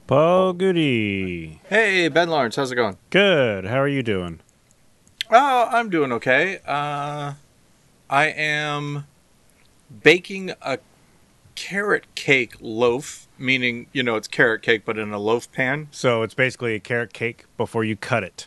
Paul Goody. Hey, Ben Lawrence, how's it going? Good. How are you doing? Oh, I'm doing okay. I am baking a carrot cake loaf, meaning, it's carrot cake, but in a loaf pan. So it's basically a carrot cake before you cut it.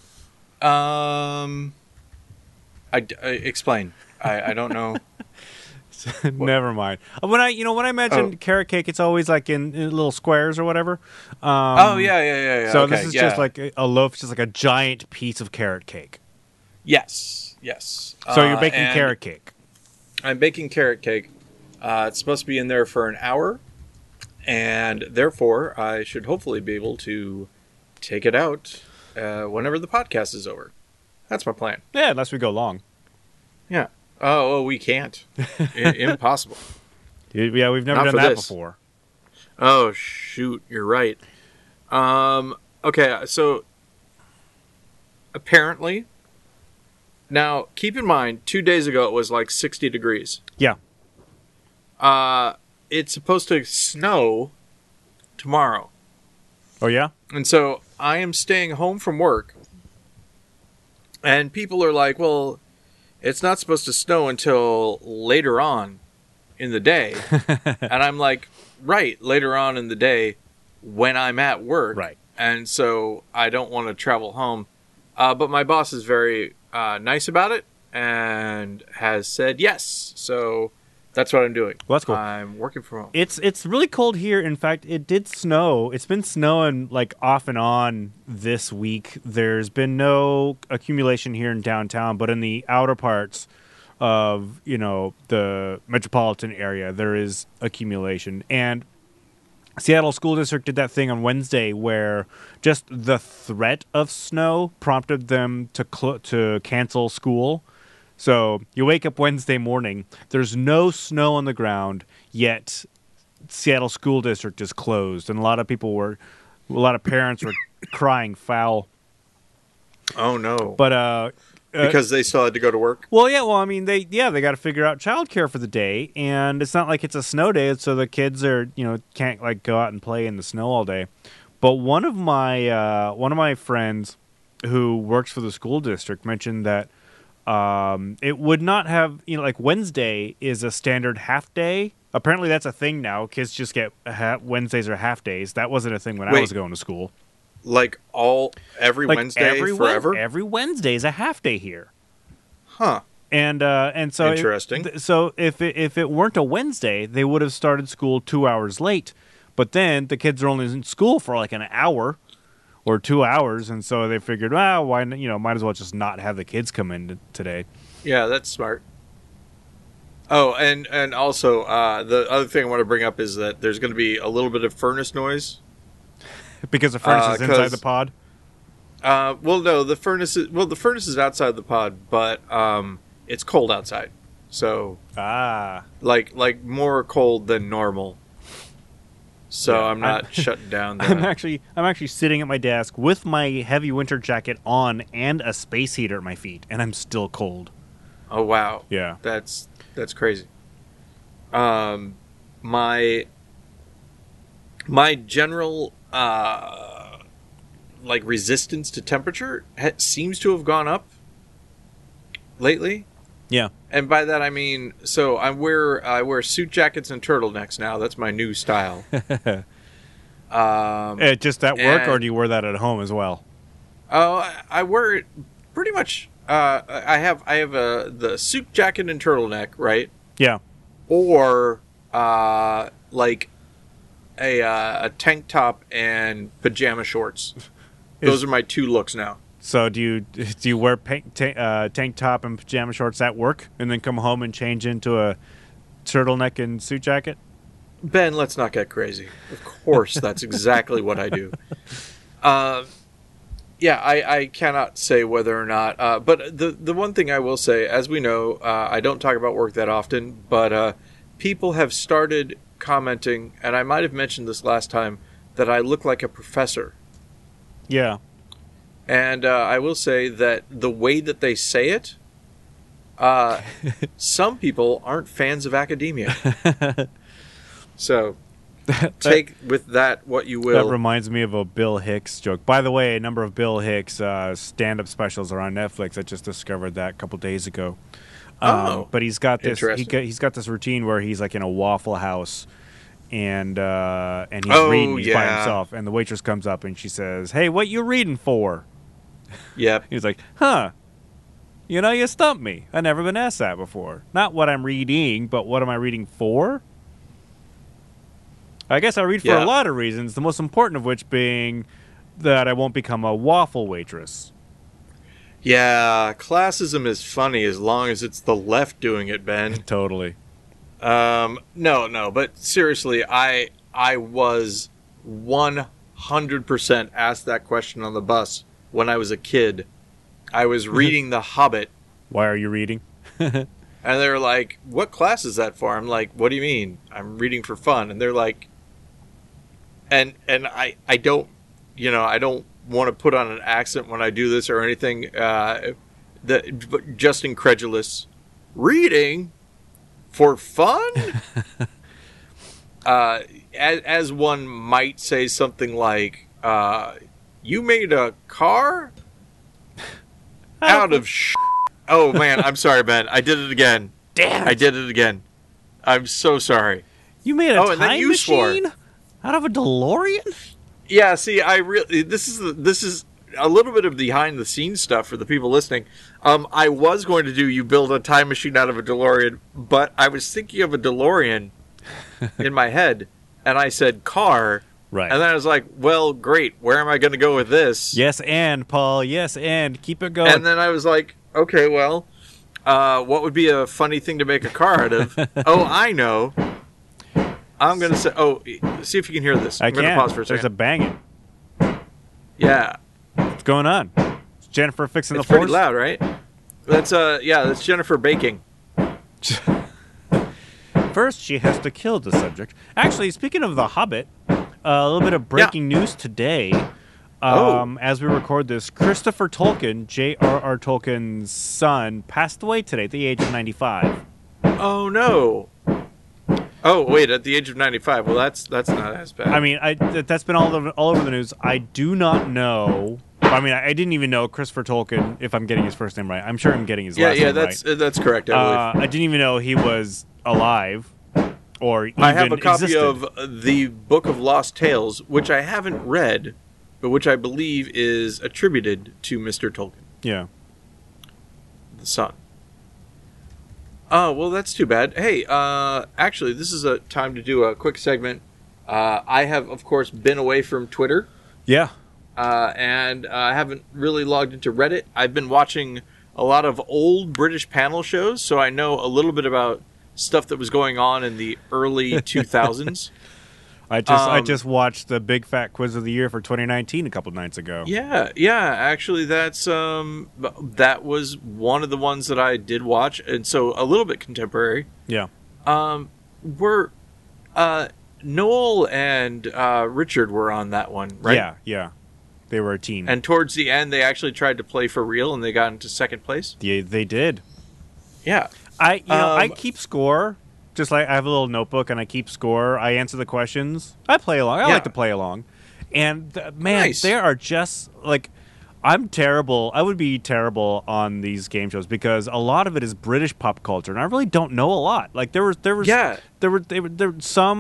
I explain. I don't know. Never mind. When I mention carrot cake, it's always like in little squares or whatever. Yeah. So okay, this is just like a loaf, just like a giant piece of carrot cake. Yes. So you're baking carrot cake. I'm baking carrot cake. It's supposed to be in there for an hour, and therefore I should hopefully be able to take it out whenever the podcast is over. That's my plan. Yeah, unless we go long. Yeah. Oh, we can't. Impossible. Yeah, we've never done that before. Oh, shoot. You're right. Okay, so apparently, now keep in mind, 2 days ago it was like 60 degrees. Yeah. It's supposed to snow tomorrow. Oh, yeah? And so I am staying home from work, and people are like, well, it's not supposed to snow until later on in the day. And I'm like, right, later on in the day when I'm at work. Right. And so I don't want to travel home. But my boss is very nice about it and has said yes. So that's what I'm doing. Well, that's cool. I'm working from home. It's really cold here. In fact, it did snow. It's been snowing like off and on this week. There's been no accumulation here in downtown, but in the outer parts of, the metropolitan area, there is accumulation. And Seattle School District did that thing on Wednesday where just the threat of snow prompted them to cancel school. So you wake up Wednesday morning, there's no snow on the ground, yet Seattle School District is closed. And a lot of parents were crying foul. Oh, no. But because they still had to go to work? Well, yeah. Well, I mean, they got to figure out childcare for the day, and it's not like it's a snow day, so the kids can't like go out and play in the snow all day. But one of my friends who works for the school district mentioned that it would not have, like Wednesday is a standard half day. Apparently, that's a thing now. Kids just get Wednesdays are half days. That wasn't a thing when I was going to school. Like every Wednesday forever? Every Wednesday is a half day here. Huh. And so interesting. So if it weren't a Wednesday, they would have started school 2 hours late. But then the kids are only in school for like an hour or 2 hours, and so they figured, why might as well just not have the kids come in today. Yeah, that's smart. Oh, and also the other thing I want to bring up is that there's going to be a little bit of furnace noise. Because the furnace is inside the pod? Well, no, the furnace is outside the pod, but it's cold outside. So like more cold than normal. So yeah, I'm not shutting down. I'm actually sitting at my desk with my heavy winter jacket on and a space heater at my feet, and I'm still cold. Oh wow! Yeah, that's crazy. My general resistance to temperature seems to have gone up lately. Yeah. And by that I mean, so I wear suit jackets and turtlenecks now. That's my new style. Just at work, or do you wear that at home as well? Oh, I wear it pretty much. I have the suit jacket and turtleneck, right? Yeah. Or like a tank top and pajama shorts. Those are my two looks now. So do you wear tank top and pajama shorts at work, and then come home and change into a turtleneck and suit jacket? Ben, let's not get crazy. Of course, that's exactly what I do. Yeah, I cannot say whether or not. But the one thing I will say, as we know, I don't talk about work that often, but people have started commenting, and I might have mentioned this last time, that I look like a professor. Yeah. And I will say that the way that they say it, some people aren't fans of academia. So take with that what you will. That reminds me of a Bill Hicks joke. By the way, a number of Bill Hicks stand-up specials are on Netflix. I just discovered that a couple days ago. But he's got this. He's got this routine where he's like in a Waffle House, and he's reading. He's by himself, and the waitress comes up and she says, "Hey, what you reading for?" Yep. He's like, "Huh. You know, you stumped me. I've never been asked that before. Not what I'm reading, but what am I reading for?" I guess I read for a lot of reasons, the most important of which being that I won't become a waffle waitress. Yeah, classism is funny as long as it's the left doing it, Ben. Totally. No, but seriously, I was 100% asked that question on the bus when I was a kid. I was reading The Hobbit. Why are you reading? And they were like, "What class is that for?" I'm like, "What do you mean? I'm reading for fun." And they're like, and I don't, I don't want to put on an accent when I do this or anything. But just incredulous. Reading for fun? As one might say something like, "You made a car out of sh." Oh man, I'm sorry, Ben. I did it again. Damn it. I did it again. I'm so sorry. You made a time machine out of a DeLorean? Yeah, see, this is a little bit of behind the scenes stuff for the people listening. I was going to do you build a time machine out of a DeLorean, but I was thinking of a DeLorean in my head, and I said car. Right. And then I was like, well, great. Where am I going to go with this? Yes, and Paul. Yes, and keep it going. And then I was like, okay, well, what would be a funny thing to make a car out of? Oh, I know. I'm going to say, see if you can hear this. I'm going to pause for a second. There's a banging. Yeah. What's going on? Is Jennifer fixing the It's force? pretty loud, right? That's Jennifer baking. First, she has to kill the subject. Actually, speaking of The Hobbit, a little bit of breaking news today. As we record this, Christopher Tolkien, J.R.R. Tolkien's son, passed away today at the age of 95. Oh, no. Oh, wait, at the age of 95. Well, that's not as bad. I mean, that's been all over the news. I do not know. I mean, I didn't even know Christopher Tolkien, if I'm getting his first name right. I'm sure I'm getting his last name right. Yeah, that's correct, I believe. I didn't even know he was alive or even I have a copy existed. of the Book of Lost Tales, which I haven't read, but which I believe is attributed to Mr. Tolkien. Yeah. The son. Oh, well, that's too bad. Hey, actually, this is a time to do a quick segment. I have, of course, been away from Twitter. Yeah. And I haven't really logged into Reddit. I've been watching a lot of old British panel shows, so I know a little bit about stuff that was going on in the early 2000s. I just watched the Big Fat Quiz of the Year for 2019 a couple nights ago. Yeah. Actually, that was one of the ones that I did watch, and so a little bit contemporary. Yeah. Were Noel and Richard were on that one, right? Yeah. They were a team. And towards the end, they actually tried to play for real, and they got into second place. Yeah, they did. Yeah. I keep score. Just like I have a little notebook and I keep score. I answer the questions. I play along. I like to play along. And nice. They are just like, I'm terrible. I would be terrible on these game shows because a lot of it is British pop culture, and I really don't know a lot. Like there were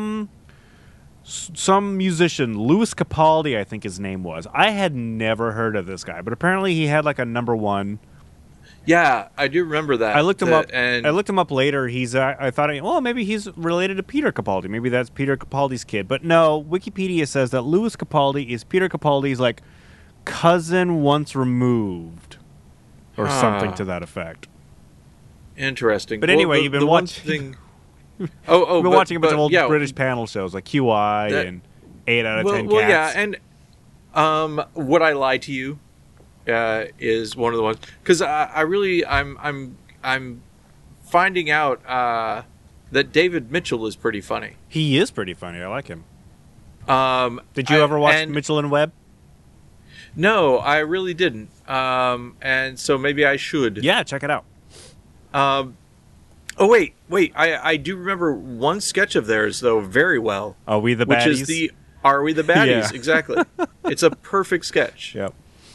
some musician, Lewis Capaldi, I think his name was. I had never heard of this guy, but apparently he had like a number one. Yeah, I do remember that. I looked him up, and I looked him up later. I thought, maybe he's related to Peter Capaldi. Maybe that's Peter Capaldi's kid. But no, Wikipedia says that Lewis Capaldi is Peter Capaldi's like cousin once removed, or something to that effect. Interesting. But anyway, you've been watching. We've been watching a bunch of old British panel shows like QI and 8 out of 10 Cats. Well, yeah, and Would I Lie to You is one of the ones, because I'm finding out that David Mitchell is pretty funny. He is pretty funny. I like him. Did you ever watch Mitchell and Webb? No, I really didn't. And so maybe I should. Yeah, check it out. Oh wait! I do remember one sketch of theirs though very well. Are we the which baddies? is the "Are we the baddies?" Yeah. Exactly. It's a perfect sketch. Yep.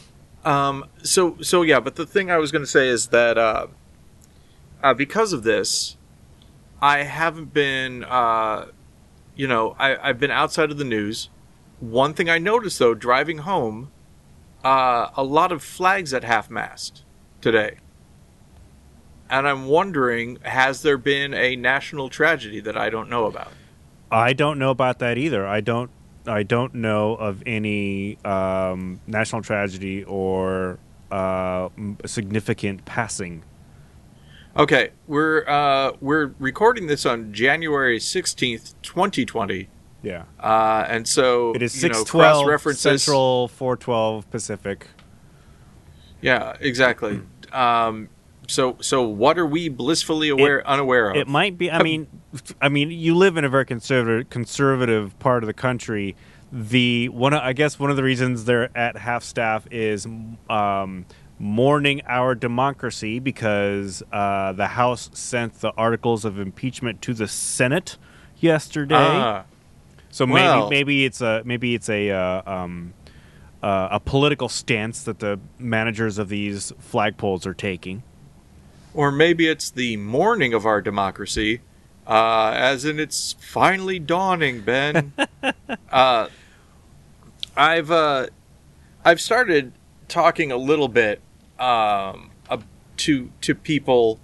So yeah, but the thing I was going to say is that because of this, I haven't been I've been outside of the news. One thing I noticed though, driving home, a lot of flags at half-mast today. And I'm wondering, has there been a national tragedy that I don't know about? I don't know about that either. I don't know of any national tragedy or significant passing. Okay, we're recording this on January 16th, 2020. Yeah. And so It is cross 6:12 references. Central, 4:12 Pacific. Yeah, exactly. So what are we blissfully unaware of? It might be. I mean, you live in a very conservative part of the country. I guess one of the reasons they're at half staff is mourning our democracy because the House sent the articles of impeachment to the Senate yesterday. So maybe it's a political stance that the managers of these flagpoles are taking. Or maybe it's the morning of our democracy, as in it's finally dawning, Ben. I've started talking a little bit to people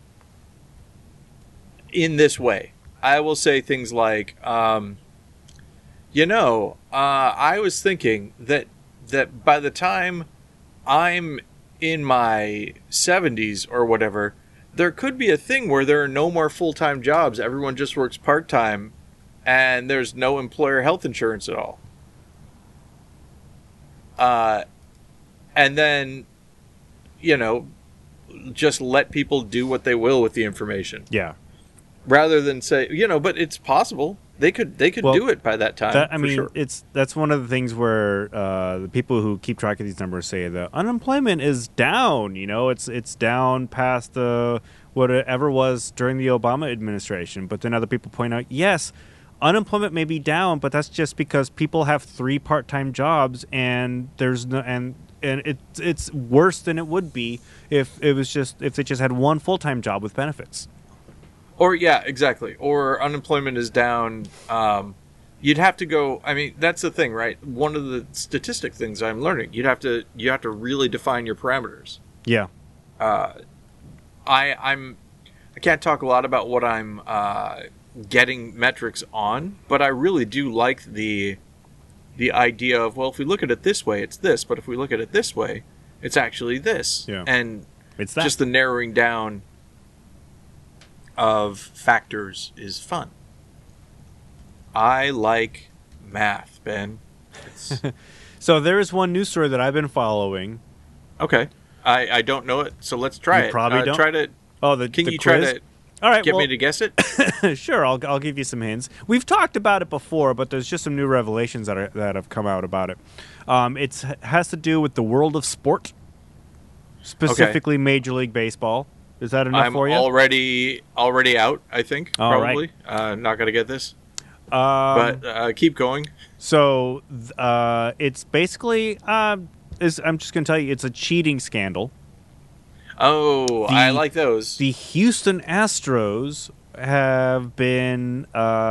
in this way. I will say things like, I was thinking that by the time I'm in my 70s or whatever, there could be a thing where there are no more full-time jobs. Everyone just works part-time, and there's no employer health insurance at all. And then, just let people do what they will with the information. Yeah. Rather than say, but it's possible. They could do it by that time. Sure. That's one of the things where the people who keep track of these numbers say the unemployment is down. It's down past what it ever was during the Obama administration. But then other people point out, yes, unemployment may be down, but that's just because people have 3 part-time jobs, and there's no and it's worse than it would be if they just had one full-time job with benefits. Or yeah, exactly. Or unemployment is down. You'd have to go. I mean, that's the thing, right? One of the statistic things I'm learning. You have to really define your parameters. Yeah. I can't talk a lot about what I'm getting metrics on, but I really do like the idea of, well, if we look at it this way, it's this, but if we look at it this way, it's actually this. Yeah. And it's that. Just the narrowing down of factors is fun. I like math, Ben. So there is one news story that I've been following. Okay. I don't know it, so let's try it. Probably don't. Try to. Oh, Can the you quiz? try to All right, get me to guess it? Sure, I'll give you some hints. We've talked about it before, but there's just some new revelations that have come out about it. It has to do with the world of sport, specifically Major League Baseball. Is that enough for you? I'm already out, I think, All probably. Not going to get this. But keep going. So it's basically, I'm just going to tell you, it's a cheating scandal. Oh, I like those. The Houston Astros have been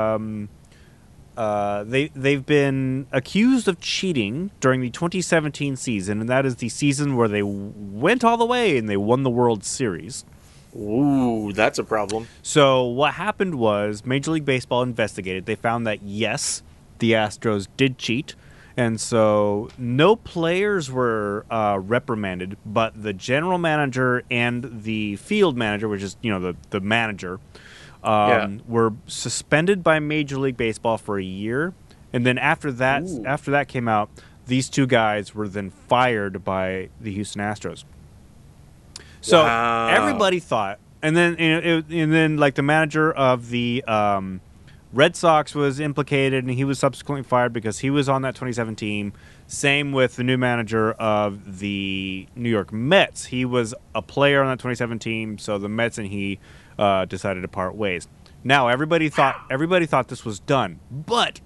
they've been accused of cheating during the 2017 season, and that is the season where they went all the way and they won the World Series. Ooh, that's a problem. So what happened was Major League Baseball investigated. They found that, yes, the Astros did cheat. And so no players were reprimanded, but the general manager and the field manager, which is, the manager, were suspended by Major League Baseball for a year. And then after that came out, these two guys were then fired by the Houston Astros. So everybody thought, and then like the manager of the Red Sox was implicated, and he was subsequently fired because he was on that 2017 team. Same with the new manager of the New York Mets. He was a player on that 2017 team, so the Mets and he decided to part ways. Now everybody thought this was done, but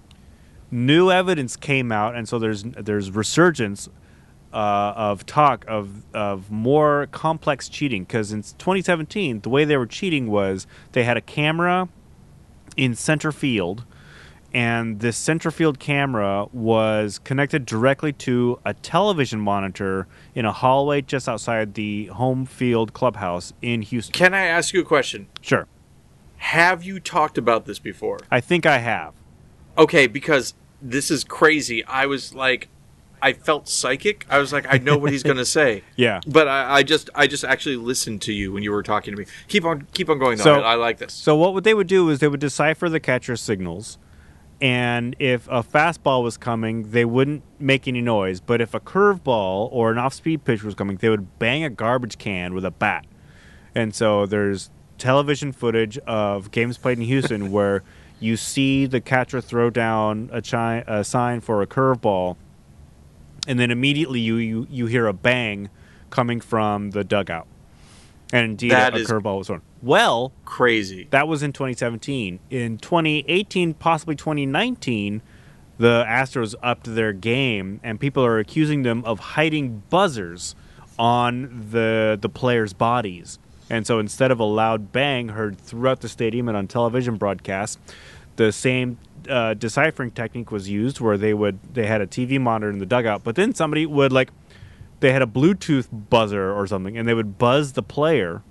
new evidence came out, and so there's resurgence of talk of more complex cheating, because in 2017 the way they were cheating was they had a camera in center field, and this center field camera was connected directly to a television monitor in a hallway just outside the home field clubhouse in Houston. Can I ask you a question? Sure. Have you talked about this before? I think I have. Okay, because this is crazy. I was like, I felt psychic. I was like, I know what he's going to say. Yeah. But I just actually listened to you when you were talking to me. Keep on going though. So, I like this. So what they would do is they would decipher the catcher's signals, and if a fastball was coming, they wouldn't make any noise. But if a curveball or an off-speed pitch was coming, they would bang a garbage can with a bat. And so there's television footage of games played in Houston where you see the catcher throw down a sign for a curveball, and then immediately you hear a bang coming from the dugout. And indeed, a curveball was thrown. Well, crazy. That was in 2017. In 2018, possibly 2019, the Astros upped their game, and people are accusing them of hiding buzzers on the players' bodies. And so instead of a loud bang heard throughout the stadium and on television broadcasts, the same deciphering technique was used, where they had a TV monitor in the dugout, but then somebody would they had a Bluetooth buzzer or something, and they would buzz the player,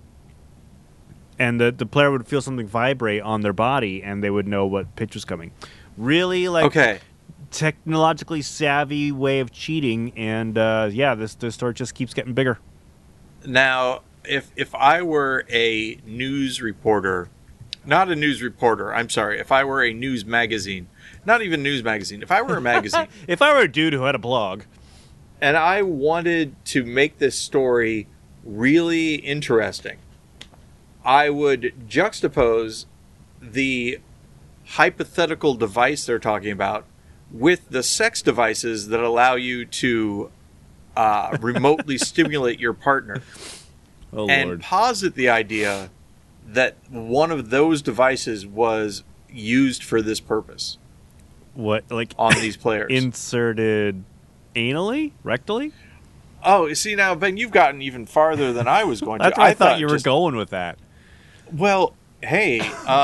and the player would feel something vibrate on their body, and they would know what pitch was coming. Really, technologically savvy way of cheating, and this story just keeps getting bigger. Now, if I were a news reporter, not a news reporter, I'm sorry, if I were a news magazine, not even news magazine, if I were a magazine. If I were a dude who had a blog. And I wanted to make this story really interesting, I would juxtapose the hypothetical device they're talking about with the sex devices that allow you to remotely stimulate your partner. And Lord. Posit the idea that one of those devices was used for this purpose. What, on these players? Inserted anally? Rectally? Oh, see now, Ben, you've gotten even farther than I was going to. That's where I thought you were going with that. Well, hey,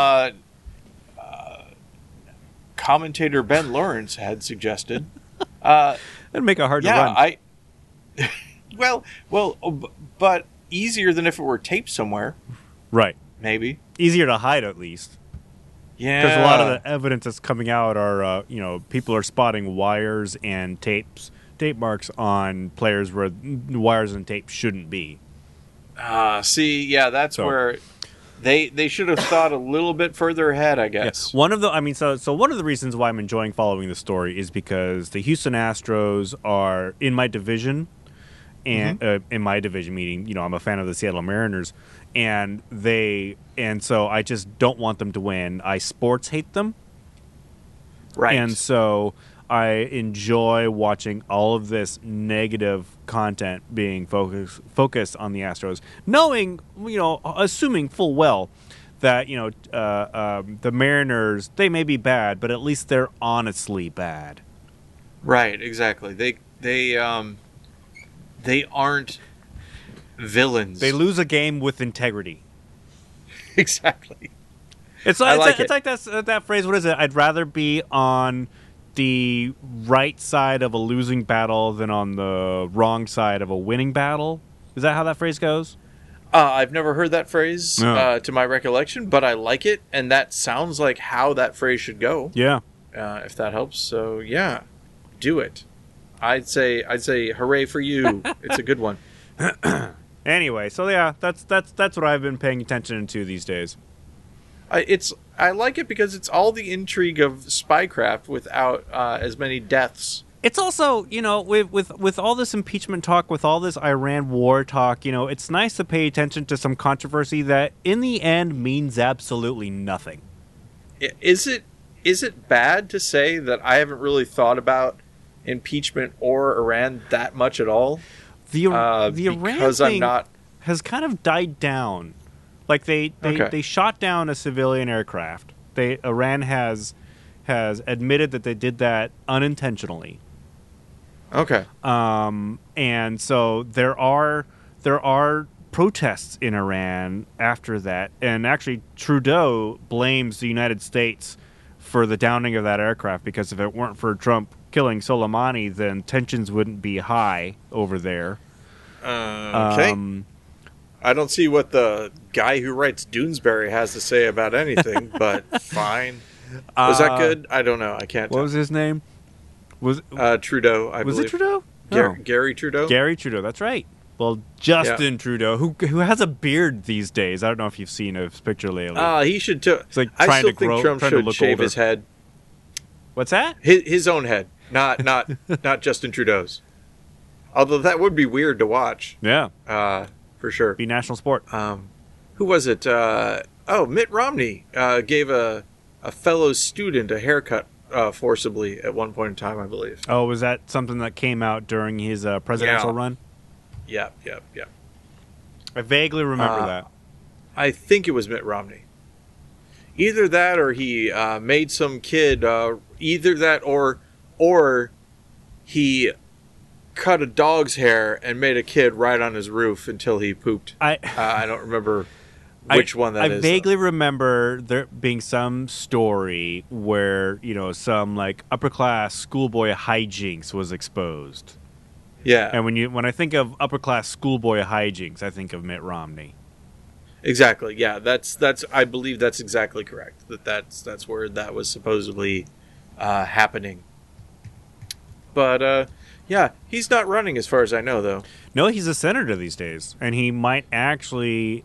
commentator Ben Lawrence had suggested. That'd make it hard to run. But easier than if it were taped somewhere. Right. Maybe. Easier to hide, at least. Yeah. Because a lot of the evidence that's coming out are, people are spotting wires and tape marks on players where wires and tape shouldn't be. That's where they should have thought a little bit further ahead, I guess. Yeah. One of the reasons why I'm enjoying following the story is because the Houston Astros are in my division, and in my division, meaning, I'm a fan of the Seattle Mariners, and so I just don't want them to win. I sports hate them. Right. And so I enjoy watching all of this negative content being focused on the Astros, knowing, assuming full well that, the Mariners, they may be bad, but at least they're honestly bad. Right, exactly. They aren't villains. They lose a game with integrity. Exactly. It's like that phrase. What is it? I'd rather be on the right side of a losing battle than on the wrong side of a winning battle. Is that how that phrase goes? I've never heard that phrase to my recollection, but I like it, and that sounds like how that phrase should go. Yeah. If that helps. So yeah, do it. I'd say hooray for you. It's a good one. Anyway, so yeah, that's what I've been paying attention to these days. I like it because it's all the intrigue of spycraft without as many deaths. It's also, with all this impeachment talk, with all this Iran war talk, it's nice to pay attention to some controversy that in the end means absolutely nothing. Is it bad to say that I haven't really thought about impeachment or Iran that much at all? The Iran because thing I'm not has kind of died down Like they Okay. shot down a civilian aircraft. Iran has admitted that they did that unintentionally. Okay. And so there are protests in Iran after that, and actually Trudeau blames the United States for the downing of that aircraft, because if it weren't for Trump killing Soleimani, then tensions wouldn't be high over there. Okay. I don't see what the guy who writes Doonesbury has to say about anything, but fine. Was that good? I don't know. I can't What tell. was his name? Was Trudeau, I was believe. it Trudeau? No. Gary Trudeau? Gary Trudeau, that's right. Well, Justin Trudeau, who has a beard these days. I don't know if you've seen his picture lately. He should too. It's like I trying still to think grow, Trump trying to should look shave older. his head. What's that? His own head, not Justin Trudeau's. Although that would be weird to watch, Yeah, for sure. be national sport. Who was it? Mitt Romney gave a fellow student a haircut forcibly at one point in time, I believe. Oh, was that something that came out during his presidential Yeah. run? Yeah. I vaguely remember that. I think it was Mitt Romney. Either that, or he made some kid. Either that, or he cut a dog's hair and made a kid ride on his roof until he pooped. I don't remember which one that is. I vaguely remember there being some story where, some like upper class schoolboy hijinks was exposed. Yeah, And when I think of upper class schoolboy hijinks, I think of Mitt Romney. exactly. Yeah, that's. I believe that's exactly correct. That's where that was supposedly happening. But yeah, he's not running as far as I know, though. No, he's a senator these days, and he might actually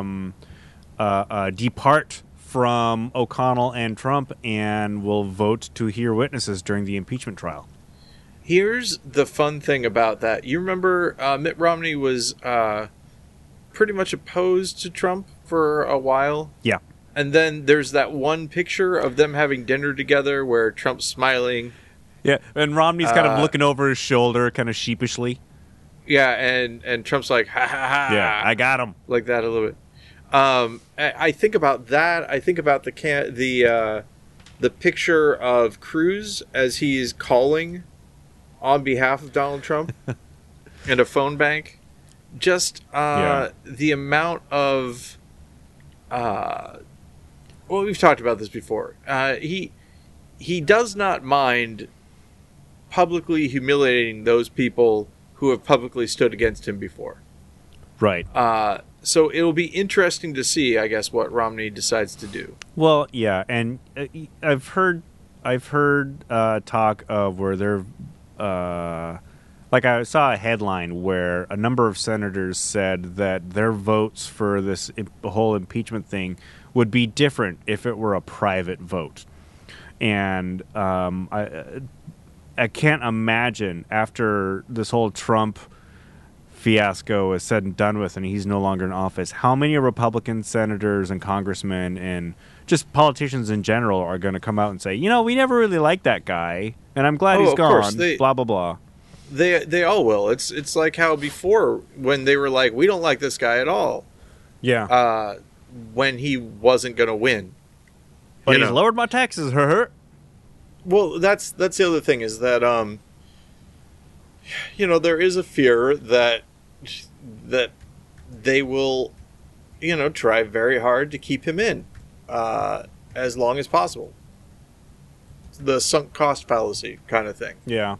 depart from O'Connell and Trump and will vote to hear witnesses during the impeachment trial. Here's the fun thing about that. You remember Mitt Romney was pretty much opposed to Trump for a while? Yeah. And then there's that one picture of them having dinner together where Trump's smiling. Yeah, and Romney's kind of looking over his shoulder, kind of sheepishly. Yeah, and Trump's like, ha ha ha. Yeah, I got him. Like that a little bit. I think about that. I think about the picture of Cruz as he's calling on behalf of Donald Trump in a phone bank. Just the amount of well, we've talked about this before. He does not mind publicly humiliating those people who have publicly stood against him before. Right. So it'll be interesting to see, I guess, what Romney decides to do. Well, yeah, and I've heard talk of where they're like I saw a headline where a number of senators said that their votes for this whole impeachment thing would be different if it were a private vote, and I can't imagine after this whole Trump fiasco is said and done with and he's no longer in office, how many Republican senators and congressmen and just politicians in general are going to come out and say, we never really liked that guy, and I'm glad he's gone, blah, blah, blah. They all will. It's like how before when they were like, we don't like this guy at all. Yeah. When he wasn't going to win. But he's lowered my taxes, Well, that's the other thing is that, there is a fear that they will, try very hard to keep him in as long as possible. The sunk cost fallacy kind of thing. Yeah.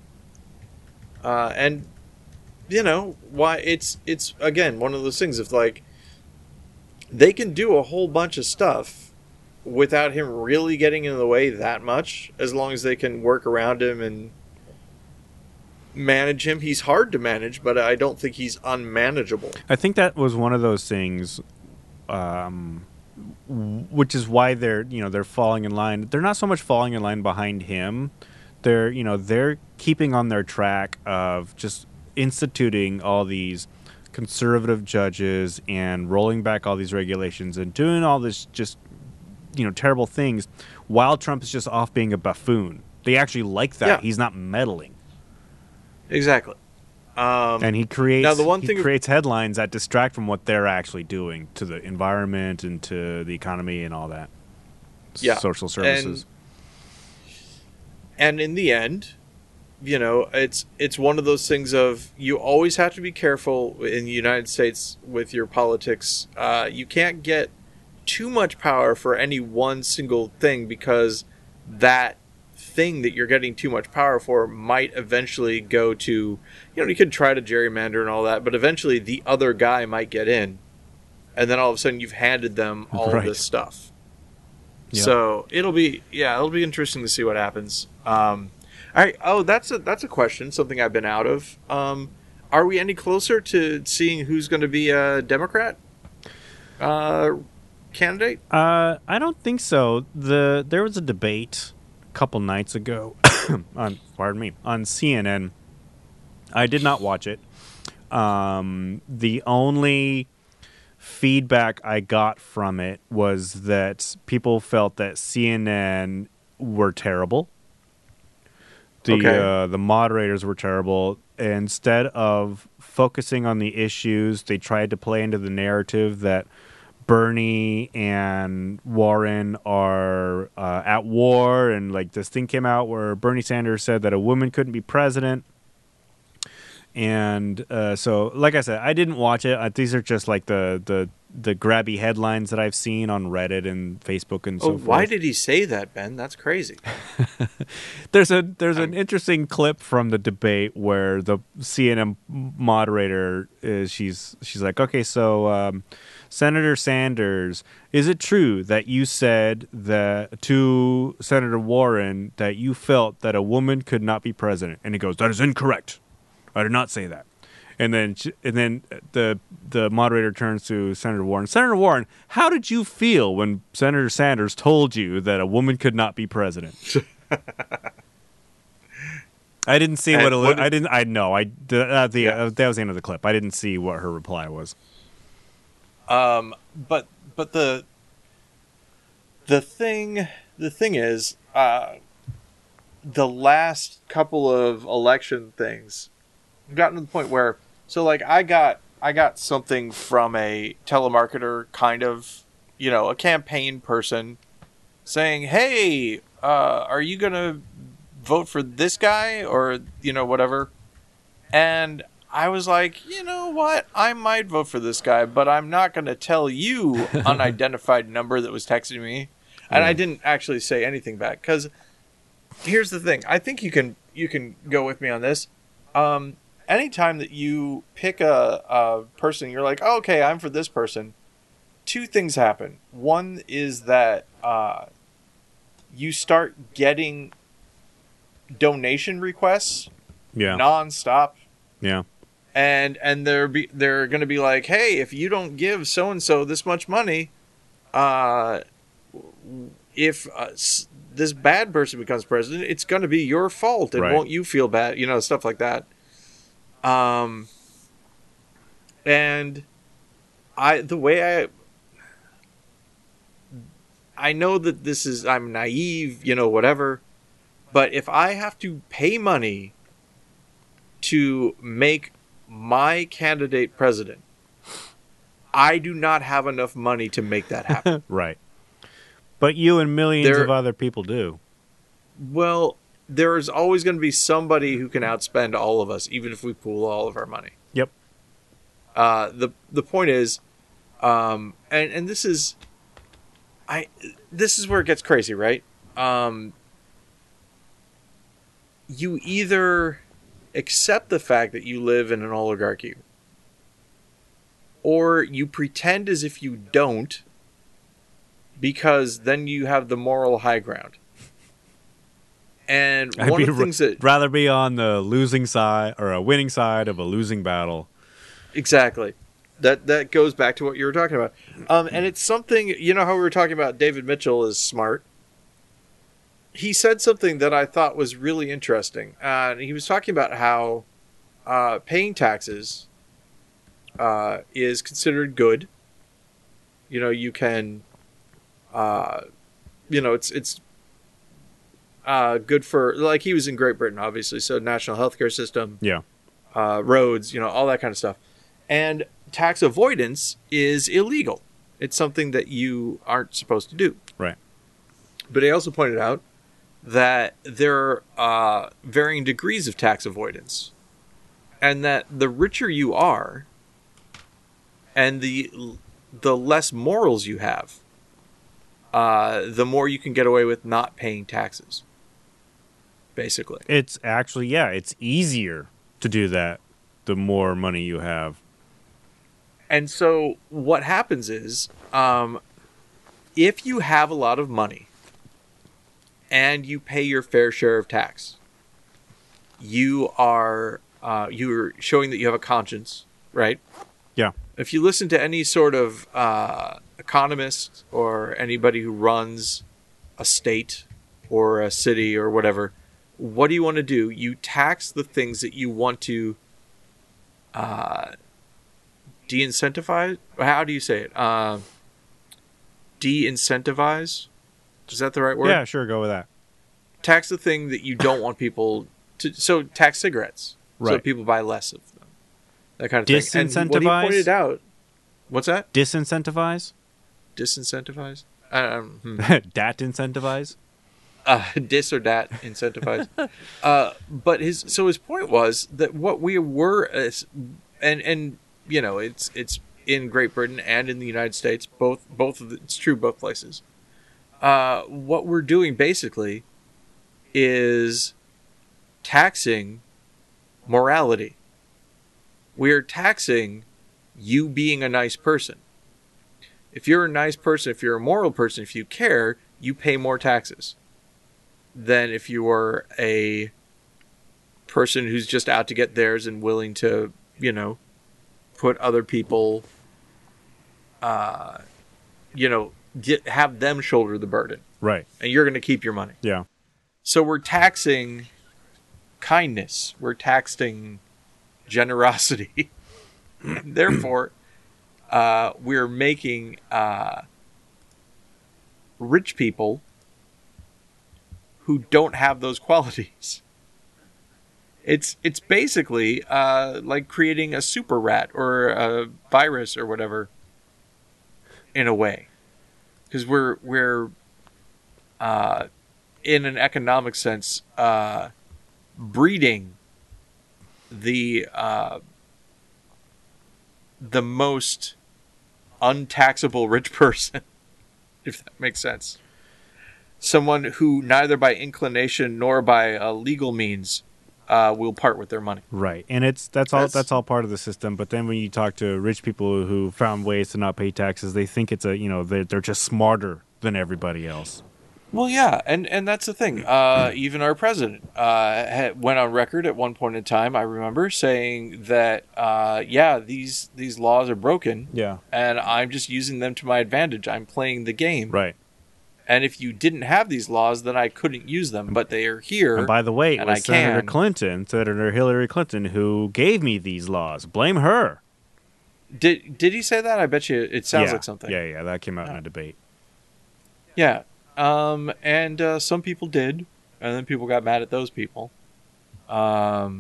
And, why it's again, one of those things of like, they can do a whole bunch of stuff without him really getting in the way that much, as long as they can work around him and manage him. He's hard to manage, but I don't think he's unmanageable. I think that was one of those things, which is why they're falling in line. They're not so much falling in line behind him. They're keeping on their track of just instituting all these conservative judges and rolling back all these regulations and doing all this just terrible things while Trump is just off being a buffoon. They actually like that. Yeah. He's not meddling. Exactly. And he Now, the one thing creates headlines that distract from what they're actually doing to the environment and to the economy and all that. Yeah. Social services. And in the end, you know, it's one of those things of you always have to be careful in the United States with your politics. You can't get too much power for any one single thing, because that thing that you're getting too much power for might eventually go to, you know, you could try to gerrymander and all that, but eventually the other guy might get in, and then all of a sudden you've handed them all of this stuff. Yep. So it'll be interesting to see what happens. All right. Oh, that's a question. Something I've been out of. Are we any closer to seeing who's going to be a Democrat candidate? I don't think so. There was a debate a couple nights ago on CNN. I did not watch it. The only feedback I got from it was that people felt that CNN were terrible. The moderators were terrible. Instead of focusing on the issues, they tried to play into the narrative that Bernie and Warren are at war, and like this thing came out where Bernie Sanders said that a woman couldn't be president. And so, like I said, I didn't watch it. These are just like the grabby headlines that I've seen on Reddit and Facebook and so forth. Why did he say that, Ben? That's crazy. There's an interesting clip from the debate where the CNN moderator she's like, okay, so Senator Sanders, is it true that you said that to Senator Warren that you felt that a woman could not be president? And he goes, that is incorrect. I did not say that. And then the moderator turns to Senator Warren. Senator Warren, how did you feel when Senator Sanders told you that a woman could not be president? I didn't see that was the end of the clip. I didn't see what her reply was. But the thing is, the last couple of election things gotten to the point where, so like I got something from a telemarketer, kind of, you know, a campaign person saying, hey, are you gonna vote for this guy, or, you know, whatever. And I was like, you know what, I might vote for this guy, but I'm not gonna tell you unidentified number that was texting me. And I didn't actually say anything back, because here's the thing. I think you can go with me on this. Anytime that you pick a person, you're like, oh, okay, I'm for this person. Two things happen. One is that you start getting donation requests, nonstop. Yeah. And they're going to be like, hey, if you don't give so and so this much money, if this bad person becomes president, it's going to be your fault, and won't you feel bad? You know, stuff like that. And I know that this is, I'm naive, you know, whatever, but if I have to pay money to make my candidate president, I do not have enough money to make that happen. Right. But you and millions of other people do. Well, there is always going to be somebody who can outspend all of us, even if we pool all of our money. Yep. The point is, and this is where it gets crazy, right? You either accept the fact that you live in an oligarchy, or you pretend as if you don't, because then you have the moral high ground. And one of the things that rather be on the losing side or a winning side of a losing battle. Exactly. That goes back to what you were talking about. And it's something, you know how we were talking about David Mitchell is smart. He said something that I thought was really interesting. He was talking about how paying taxes is considered good. You know, you can, you know, it's good for, like, he was in Great Britain, obviously, so national healthcare system. Yeah. roads, all that kind of stuff. And tax avoidance is illegal. It's something that you aren't supposed to do. Right. But he also pointed out that there are varying degrees of tax avoidance, and that the richer you are and the less morals you have, the more you can get away with not paying taxes, basically. It's actually, it's easier to do that the more money you have. And so what happens is, if you have a lot of money and you pay your fair share of tax, you're showing that you have a conscience, right? Yeah. If you listen to any sort of economist or anybody who runs a state or a city or whatever, what do you want to do? You tax the things that you want to de-incentivize? How do you say it? De-incentivize? Is that the right word? Yeah, sure, go with that. Tax the thing that you don't want people to... So tax cigarettes. Right. So people buy less of them. That kind of thing. Disincentivize? And what he pointed out... What's that? Disincentivize? Disincentivize? Dat incentivize? Dis or dat incentivize. But his point was that what we were... And it's in Great Britain and in the United States. Both of it's true both places. What we're doing basically is taxing morality. We're taxing you being a nice person. If you're a nice person, if you're a moral person, if you care, you pay more taxes than if you are a person who's just out to get theirs and willing to, put other people, have them shoulder the burden. Right. And you're going to keep your money. Yeah. So we're taxing kindness. We're taxing generosity. Therefore, we're making rich people who don't have those qualities. It's basically like creating a super rat or a virus or whatever, in a way, because we're in an economic sense breeding the most untaxable rich person, if that makes sense. Someone who neither by inclination nor by legal means will part with their money. Right. And that's all part of the system. But then when you talk to rich people who found ways to not pay taxes, they think it's they're just smarter than everybody else. Well, yeah, and that's the thing. Even our president went on record at one point in time, I remember, saying that, these laws are broken. Yeah. And I'm just using them to my advantage. I'm playing the game. Right. And if you didn't have these laws, then I couldn't use them. But they are here. And by the way, it was Senator Hillary Clinton, who gave me these laws. Blame her. Did he say that? I bet you it sounds like something. Yeah, that came out in a debate. Yeah. And some people did, and then people got mad at those people. So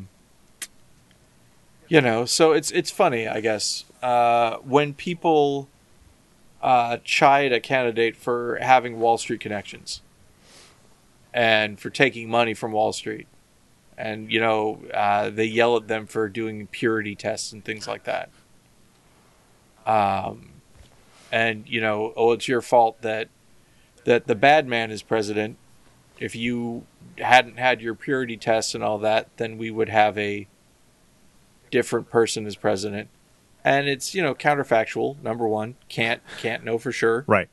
it's funny, I guess, when people chide a candidate for having Wall Street connections and for taking money from Wall Street, and they yell at them for doing purity tests and things like that. It's your fault that the bad man is president. If you hadn't had your purity tests and all that, then we would have a different person as president. And it's, counterfactual. Number one, can't know for sure. Right.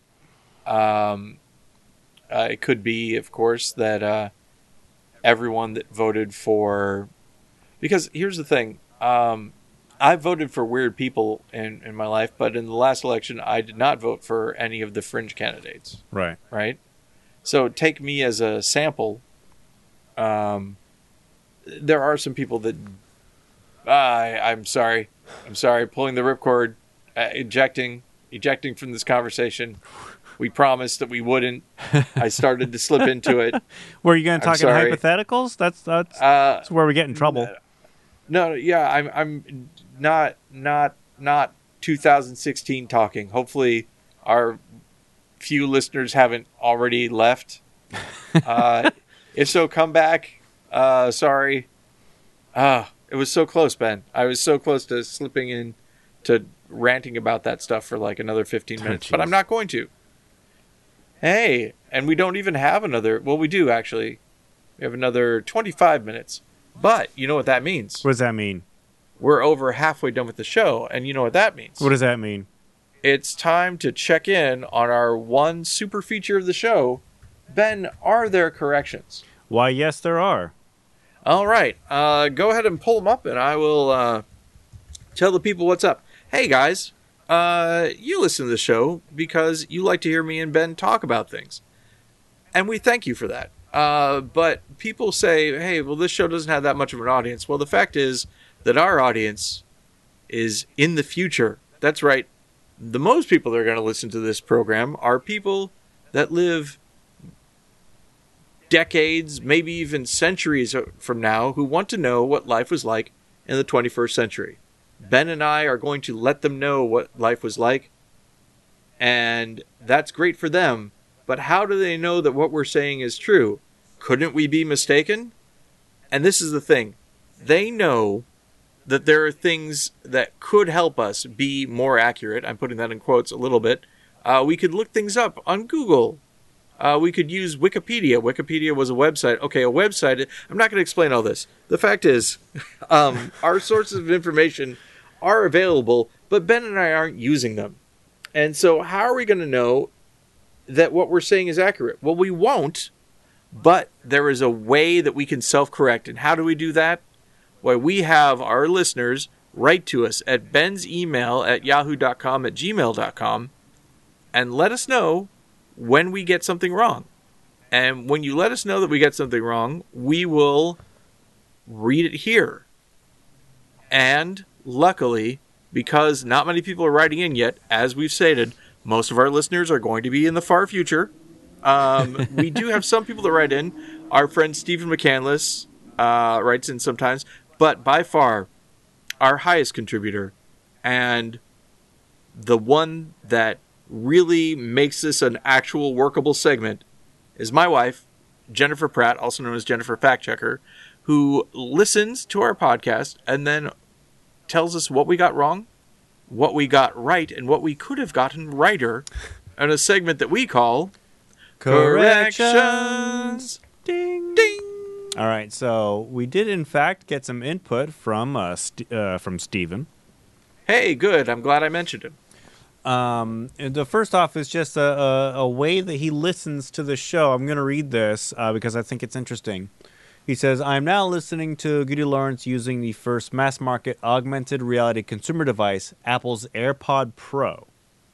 It could be, of course, that everyone that voted for... Because here's the thing. I voted for weird people in my life, but in the last election, I did not vote for any of the fringe candidates. Right. Right? So take me as a sample. There are some people that... I'm sorry, pulling the ripcord, ejecting from this conversation. We promised that we wouldn't. I started to slip into it. Were you going to talk in hypotheticals? That's where we get in trouble. No, yeah, I'm not 2016 talking. Hopefully, our few listeners haven't already left. Uh, if so, come back. Sorry. It was so close, Ben. I was so close to slipping in to ranting about that stuff for like another 15 minutes, but I'm not going to. Hey, and we don't even have another. Well, we do actually. We have another 25 minutes. But you know what that means? What does that mean? We're over halfway done with the show, and you know what that means? What does that mean? It's time to check in on our one super feature of the show. Ben, are there corrections? Why, yes, there are. All right. Go ahead and pull them up, and I will tell the people what's up. Hey, guys. You listen to the show because you like to hear me and Ben talk about things. And we thank you for that. But people say, hey, well, this show doesn't have that much of an audience. Well, the fact is that our audience is in the future. That's right. The most people that are going to listen to this program are people that live decades, maybe even centuries from now, who want to know what life was like in the 21st century. Ben and I are going to let them know what life was like, and that's great for them. But how do they know that what we're saying is true? Couldn't we be mistaken? And this is the thing. They know that there are things that could help us be more accurate. I'm putting that in quotes a little bit. We could look things up on Google. We could use Wikipedia. Wikipedia was a website. Okay, a website. I'm not going to explain all this. The fact is, our sources of information are available, but Ben and I aren't using them. And so how are we going to know that what we're saying is accurate? Well, we won't, but there is a way that we can self-correct. And how do we do that? Well, we have our listeners write to us at Ben's email at yahoo.com, at gmail.com, and let us know when we get something wrong. And when you let us know that we get something wrong, we will read it here. And luckily, because not many people are writing in yet, as we've stated, most of our listeners are going to be in the far future. We do have some people that write in. Our friend Stephen McCandless writes in sometimes. But by far, our highest contributor, and the one that really makes this an actual workable segment, is my wife, Jennifer Pratt, also known as Jennifer Fact Checker, who listens to our podcast and then tells us what we got wrong, what we got right, and what we could have gotten righter in a segment that we call Corrections. Ding. Ding. All right, so we did, in fact, get some input from Steven. Hey, good. I'm glad I mentioned him. And the first off is just a way that he listens to the show. I'm going to read this because I think it's interesting. He says, I'm now listening to Goody Lawrence using the first mass-market augmented reality consumer device, Apple's AirPod Pro.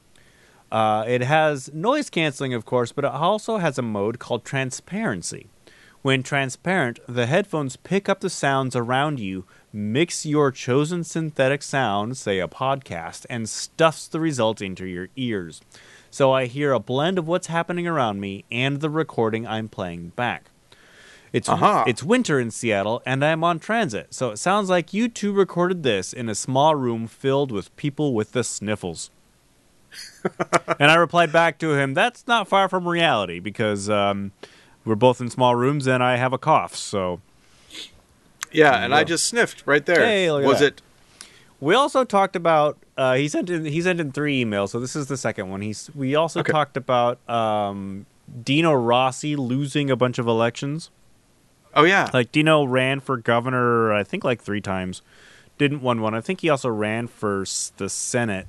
It has noise canceling, of course, but it also has a mode called transparency. When transparent, the headphones pick up the sounds around you, mix your chosen synthetic sound, say a podcast, and stuffs the result into your ears. So I hear a blend of what's happening around me and the recording I'm playing back. It's winter in Seattle, and I'm on transit, so it sounds like you two recorded this in a small room filled with people with the sniffles. And I replied back to him, that's not far from reality, because we're both in small rooms, and I have a cough, so... Yeah, and I just sniffed right there. Hey, look at that. We also talked about... he sent in 3 emails, so this is the second one. We also talked about Dino Rossi losing a bunch of elections. Oh, yeah. Like, Dino ran for governor, I think, like 3 times. Didn't win one. I think he also ran for the Senate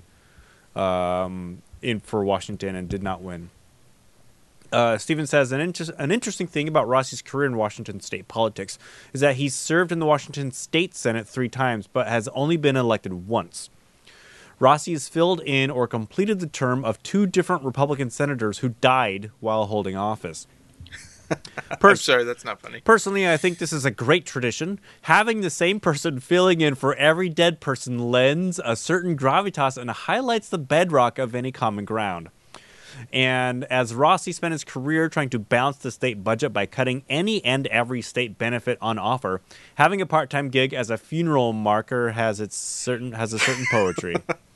for Washington and did not win. Stephen says, an interesting thing about Rossi's career in Washington state politics is that he's served in the Washington State Senate 3 times, but has only been elected once. Rossi has filled in or completed the term of 2 different Republican senators who died while holding office. I'm sorry, that's not funny. Personally, I think this is a great tradition. Having the same person filling in for every dead person lends a certain gravitas and highlights the bedrock of any common ground. And as Rossi spent his career trying to balance the state budget by cutting any and every state benefit on offer, having a part-time gig as a funeral marker has a certain poetry.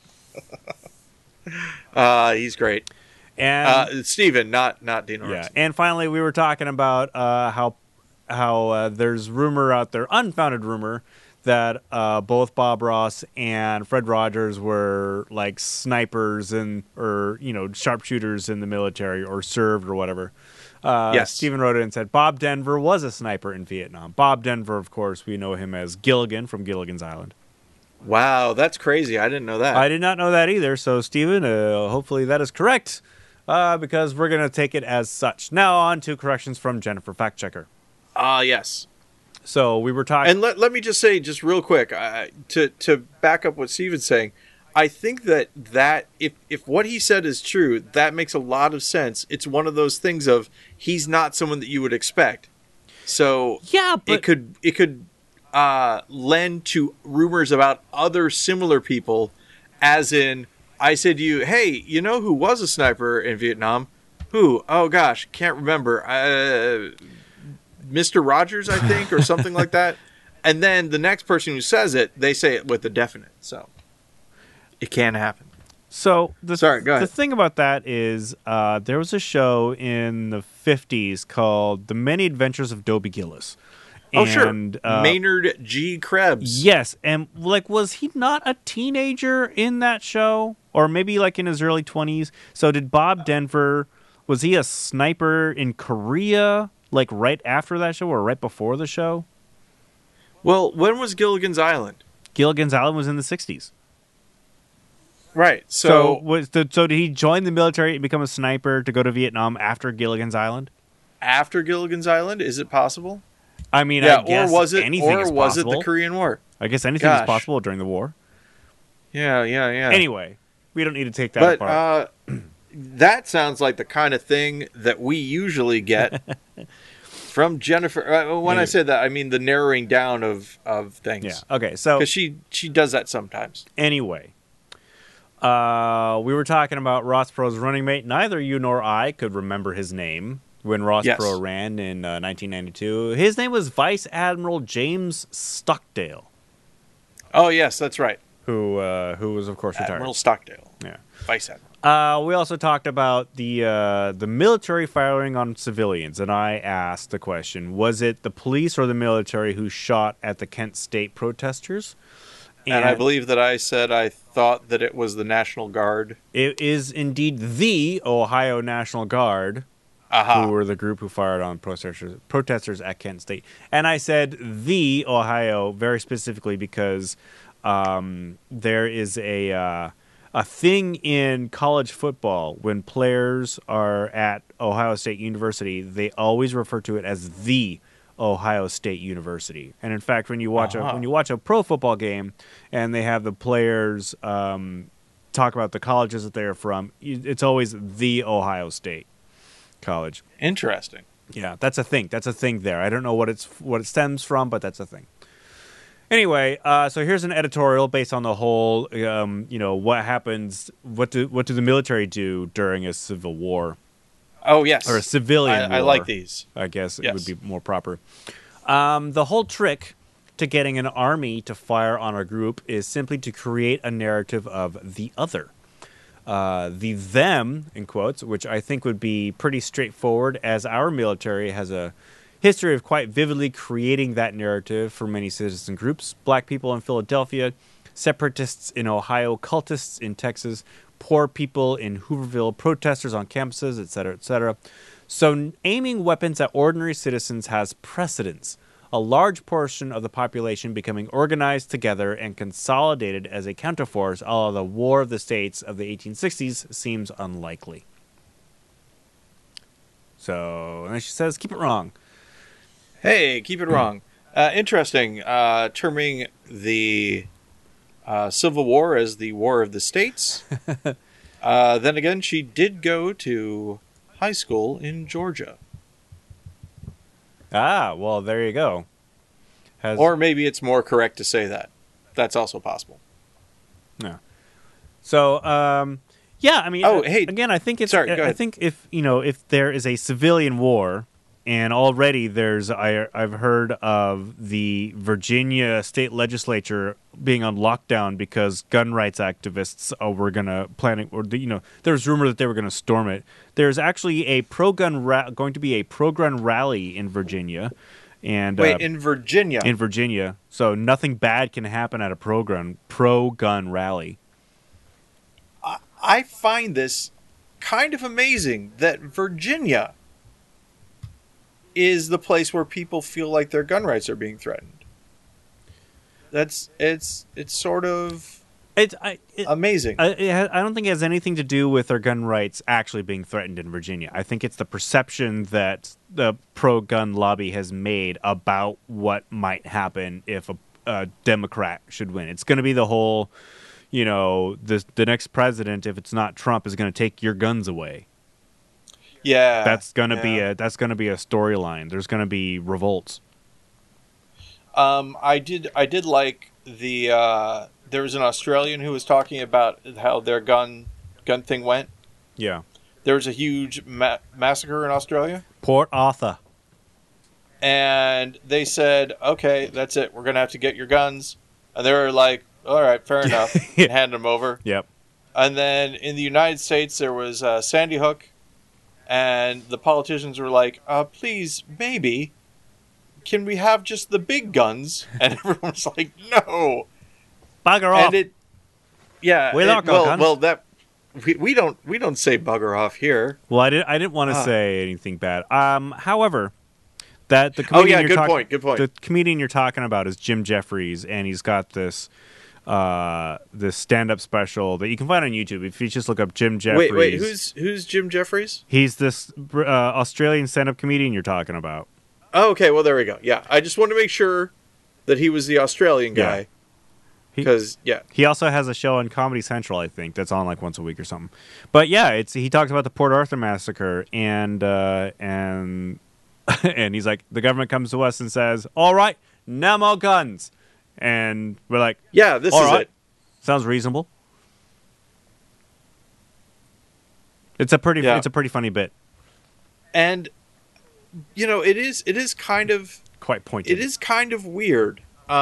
He's great. And Steven, not Dino. yeah. And finally, we were talking about how there's rumor out there, unfounded rumor, that both Bob Ross and Fred Rogers were like snipers or sharpshooters in the military or served or whatever. Yes. Stephen wrote it and said Bob Denver was a sniper in Vietnam. Bob Denver, of course, we know him as Gilligan from Gilligan's Island. Wow, that's crazy. I didn't know that. I did not know that either. So, Stephen, hopefully that is correct, because we're going to take it as such. Now on to corrections from Jennifer Fact Checker. Yes. So we were talking, And let me just say, just real quick, to back up what Steven's saying, I think that if what he said is true, that makes a lot of sense. It's one of those things of he's not someone that you would expect. So yeah, but it could lend to rumors about other similar people, as in, I said to you, hey, you know who was a sniper in Vietnam? Who? Oh gosh, can't remember. Mr. Rogers, I think, or something like that. And then the next person who says it, they say it with a definite. So it can happen. So Sorry, go ahead. The thing about that is there was a show in the 50s called The Many Adventures of Dobie Gillis. Oh, sure. Maynard G. Krebs. Yes. And was he not a teenager in that show? Or maybe like in his early 20s? So did Bob Denver, was he a sniper in Korea, like right after that show or right before the show? Well, when was Gilligan's Island? Gilligan's Island was in the 60s. Right. So did he join the military and become a sniper to go to Vietnam after Gilligan's Island? After Gilligan's Island, is it possible? I mean, Yeah, I guess or was it possible. the Korean War? I guess anything is Gosh. possible during the war. Yeah. Anyway, we don't need to take that apart. That sounds like the kind of thing that we usually get from Jennifer. When I said that, I mean the narrowing down of things. Yeah. Okay. So Because she does that sometimes. anyway, we were talking about Ross Perot's running mate. Neither you nor I could remember his name when Ross Yes. Perot ran in 1992. His name was Vice Admiral James Stockdale, Oh, yes, that's right. who was of course retired. Admiral Stockdale. Yeah. Vice Admiral. We also talked about the military firing on civilians, and I asked the question: was it the police or the military who shot at the Kent State protesters? And I believe that I said I thought that it was the National Guard. It is indeed the Ohio National Guard, who were the group who fired on protesters at Kent State. And I said the Ohio very specifically because there is a thing in college football when players are at Ohio State University, they always refer to it as the Ohio State University. And in fact, when you watch a pro football game and they have the players talk about the colleges that they're from, it's always the Ohio State College. Interesting. Yeah, that's a thing. That's a thing there. I don't know what it stems from, but that's a thing. Anyway, so here's an editorial based on the whole, what happens, what do the military do during a civil war? Oh, yes. Or a civilian war. I like these. I guess Yes. it would be more proper. The whole trick to getting an army to fire on a group is simply to create a narrative of the other. The them, in quotes, which I think would be pretty straightforward, as our military has a history of quite vividly creating that narrative for many citizen groups. Black people in Philadelphia, separatists in Ohio, cultists in Texas, poor people in Hooverville, protesters on campuses, etc., etc. So aiming weapons at ordinary citizens has precedence. A large portion of the population becoming organized together and consolidated as a counterforce, a la the War of the States of the 1860s, seems unlikely. So, and then she says, keep it wrong. Hey, keep it wrong. Interesting. Terming the Civil War as the War of the States. Then again, she did go to high school in Georgia. Ah, well, there you go. Or maybe it's more correct to say that. That's also possible. Yeah. So, Yeah, I mean, Oh, hey, again, I think it's. sorry, go I ahead. think if there is a civilian war, and already I've heard of the Virginia state legislature being on lockdown because gun rights activists were gonna planning, there's rumor that they were gonna storm it. There's actually going to be a pro gun rally in Virginia, and Wait, in Virginia. in Virginia, so nothing bad can happen at a pro gun rally. I find this kind of amazing that Virginia is the place where people feel like their gun rights are being threatened. It's sort of amazing. I don't think it has anything to do with our gun rights actually being threatened in Virginia. I think it's the perception that the pro-gun lobby has made about what might happen if a Democrat should win. It's going to be the whole, the next president, if it's not Trump, is going to take your guns away. Yeah, That's going to be a storyline. There's going to be revolts. I did like the there was an Australian who was talking about how their gun thing went. Yeah. There was a huge massacre in Australia, Port Arthur. and they said, "Okay, that's it. We're gonna have to get your guns." And they were like, "All right, fair enough," and hand them over. Yep. And then in the United States, there was Sandy Hook, and the politicians were like, "Please, maybe, can we have just the big guns?" And everyone's like, "No." Bugger off. And We don't got guns. well, that we don't say bugger off here. Well, I didn't want to say anything bad. However, that the comedian good point. The comedian you're talking about is Jim Jeffries, and he's got this stand-up special that you can find on YouTube if you just look up Jim Jeffries. Wait, who's Jim Jeffries? He's this Australian stand-up comedian you're talking about. Oh, okay. Well, there we go. Yeah, I just wanted to make sure that he was the Australian guy. Yeah. Because He also has a show on Comedy Central, I think, that's on like once a week or something. But yeah, he talks about the Port Arthur massacre, and and he's like, the government comes to us and says, "All right, no more guns," and we're like, yeah, this "All is right. it." Sounds reasonable." It's a pretty funny bit. And it is kind of Quite pointed. it is kind of weird.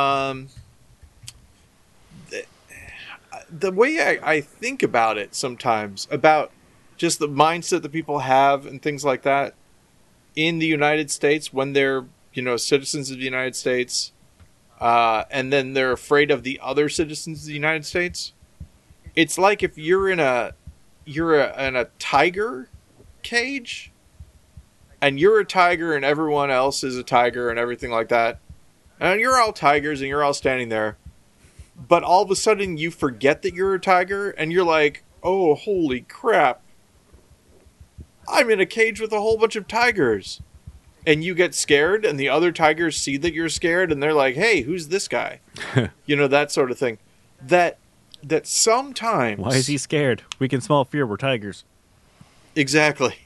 The way I think about it sometimes, about just the mindset that people have and things like that in the United States when they're, citizens of the United States, and then they're afraid of the other citizens of the United States. It's like if you're in a tiger cage, and you're a tiger and everyone else is a tiger and everything like that, and you're all tigers and you're all standing there. But all of a sudden you forget that you're a tiger and you're like, "Oh, holy crap. I'm in a cage with a whole bunch of tigers." And you get scared and the other tigers see that you're scared and they're like, "Hey, who's this guy?" That sort of thing. That sometimes... Why is he scared? We can smell fear. We're tigers. Exactly.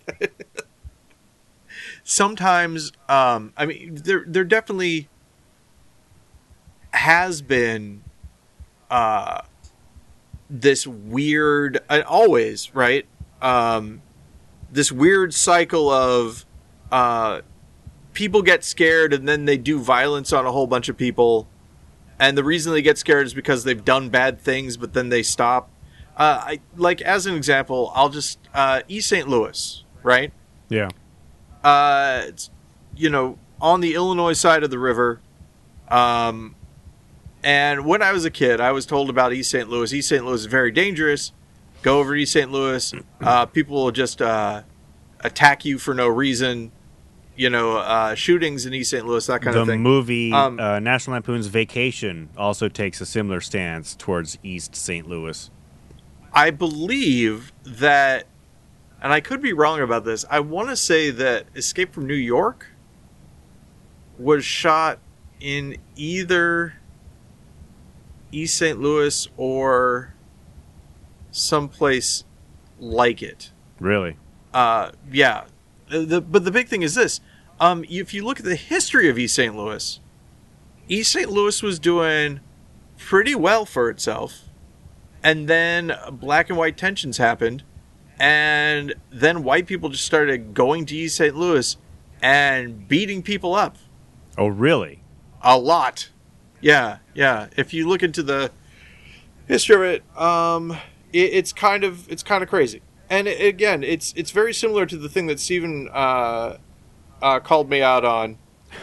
Sometimes, there definitely has been this weird, always, right? This weird cycle of people get scared and then they do violence on a whole bunch of people. And the reason they get scared is because they've done bad things, but then they stop. As an example, I'll just, East St. Louis, right? Yeah. It's, on the Illinois side of the river. And when I was a kid, I was told about East St. Louis. East St. Louis is very dangerous. Go over to East St. Louis. People will just attack you for no reason. Shootings in East St. Louis, that kind of thing. The movie National Lampoon's Vacation also takes a similar stance towards East St. Louis. I believe that, and I could be wrong about this, I want to say that Escape from New York was shot in either East St. Louis or someplace like it. Really? Yeah. But the big thing is this. If you look at the history of East St. Louis was doing pretty well for itself. And then black and white tensions happened. And then white people just started going to East St. Louis and beating people up. Oh, really? A lot. Yeah. If you look into the history of it, it's kind of crazy. And again, it's very similar to the thing that Steven called me out on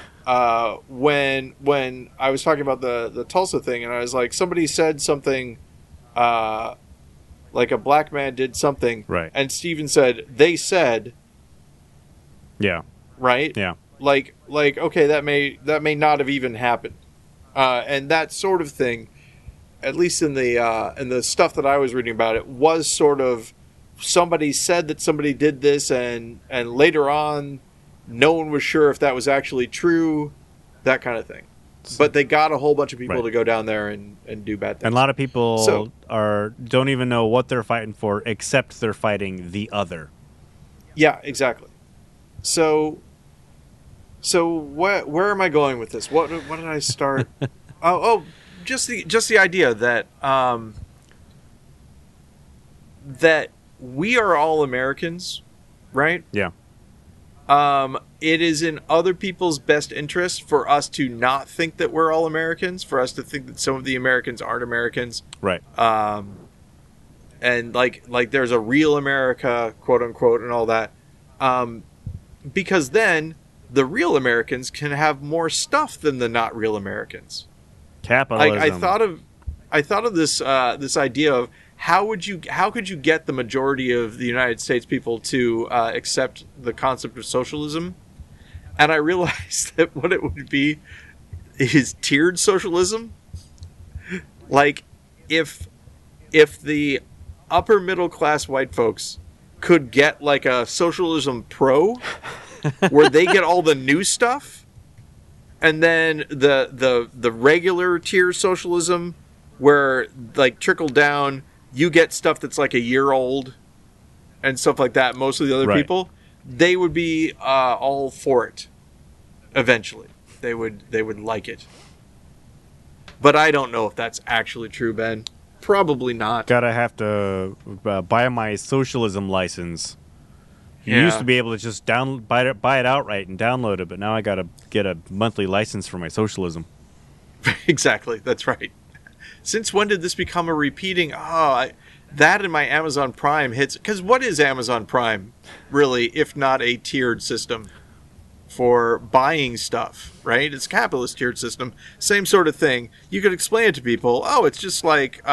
when I was talking about the Tulsa thing, and I was like, somebody said something like a black man did something, right? And Steven said they said, yeah, right, yeah, like okay, that may not have even happened, and that sort of thing. At least in the stuff that I was reading about it, was sort of somebody said that somebody did this, and later on, no one was sure if that was actually true, that kind of thing. But they got a whole bunch of people to go down there and do bad things. And a lot of people don't even know what they're fighting for, except they're fighting the other. Yeah, exactly. So where am I going with this? What did I start? Just the idea that that we are all Americans, right? Yeah. It is in other people's best interest for us to not think that we're all Americans, for us to think that some of the Americans aren't Americans. Right. And like there's a real America, quote unquote, and all that. Because then the real Americans can have more stuff than the not real Americans. Capitalism. I thought of this this idea of how could you get the majority of the United States people to accept the concept of socialism? And I realized that what it would be is tiered socialism. Like if the upper middle class white folks could get like a socialism pro where they get all the new stuff, and then the regular tier socialism where like trickle down you get stuff that's like a year old and stuff like that, most of the other people, they would be all for it eventually. They would like it. But I don't know if that's actually true, Ben. Probably not. Gotta have to buy my socialism license. You used to be able to just buy it outright and download it, but now I gotta get a monthly license for my socialism. Exactly, that's right. Since when did this become a repeating? That and my Amazon Prime hits. Because what is Amazon Prime, really, if not a tiered system for buying stuff, right? It's a capitalist tiered system. Same sort of thing. You could explain it to people. Oh, it's just like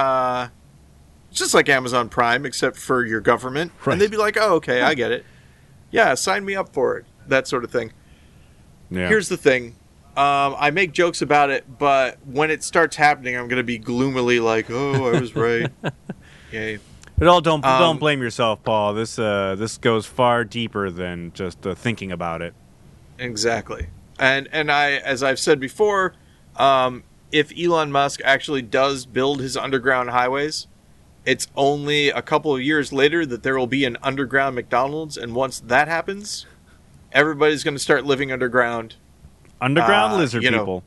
Amazon Prime, except for your government. Right. And they'd be like, oh, okay, I get it. Yeah, sign me up for it. That sort of thing. Yeah. Here's the thing. I make jokes about it, but when it starts happening, I'm going to be gloomily like, "Oh, I was right." Yay! But don't blame yourself, Paul. This goes far deeper than just thinking about it. Exactly, and as I've said before, if Elon Musk actually does build his underground highways, it's only a couple of years later that there will be an underground McDonald's, and once that happens, everybody's going to start living underground. Underground lizard people.